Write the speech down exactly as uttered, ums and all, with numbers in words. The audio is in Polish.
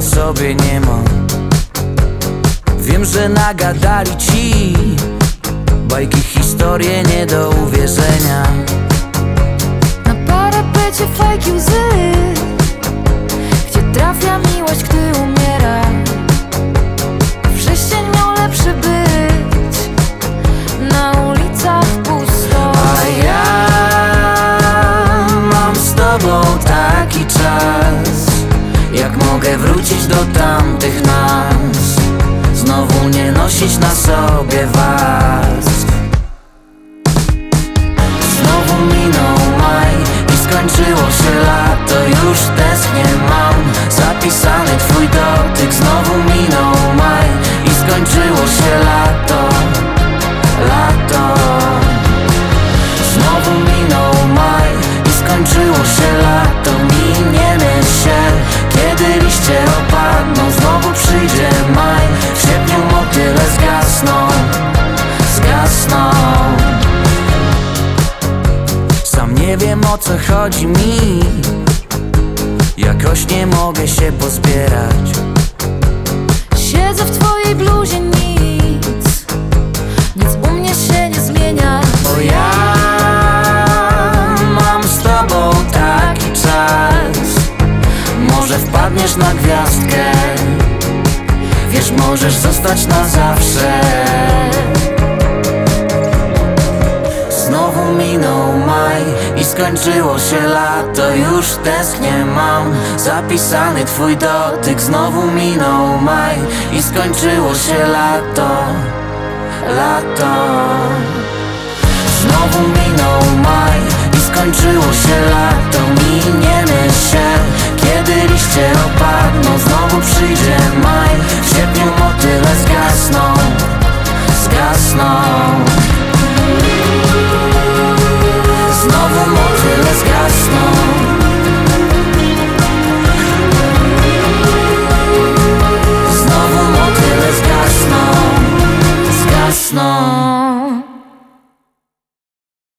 sama sobie nie mam. Wiem, że nagadali ci bajki, historie nie do uwierzenia. Na parapecie fajki łzy, gdzie trafia miłość, gdy umiera. Wrześcień miał lepszy być, na ulicach pusto. A ja mam z tobą taki czas, jak mogę wrócić do tamtych nas, znowu nie nosić na sobie warstw. Znowu minął maj i skończyło się lato, już tęsknię mam zapisany twój dotyk. Znowu minął maj i skończyło się lato, lato. Znowu minął maj i skończyło się lato. Miniemy się, kiedy liście opadną, znowu przyjdzie maj. W sierpniu motyle zgasną, zgasną. Sam nie wiem, o co chodzi mi, jakoś nie mogę się pozbierać. Siedzę w twojej bluzie, nic, nic u mnie się nie zmienia. Bo ja mam z tobą taki czas, może wpadniesz na gwiazdkę, wiesz, możesz zostać na zawsze. Znowu minął maj i skończyło się lato, już tęsknię mam zapisany twój dotyk. Znowu minął maj i skończyło się lato, lato. Znowu minął maj i skończyło się lato. Miniemy się, kiedy liście opadną,